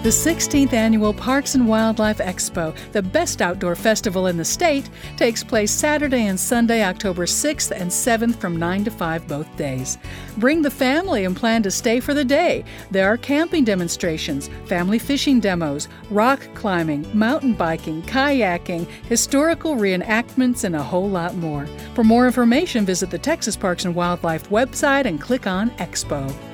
The 16th Annual Parks and Wildlife Expo, the best outdoor festival in the state, takes place Saturday and Sunday, October 6th and 7th from 9 to 5 both days. Bring the family and plan to stay for the day. There are camping demonstrations, family fishing demos, rock climbing, mountain biking, kayaking, historical reenactments, and a whole lot more. For more information, visit the Texas Parks and Wildlife website and click on Expo.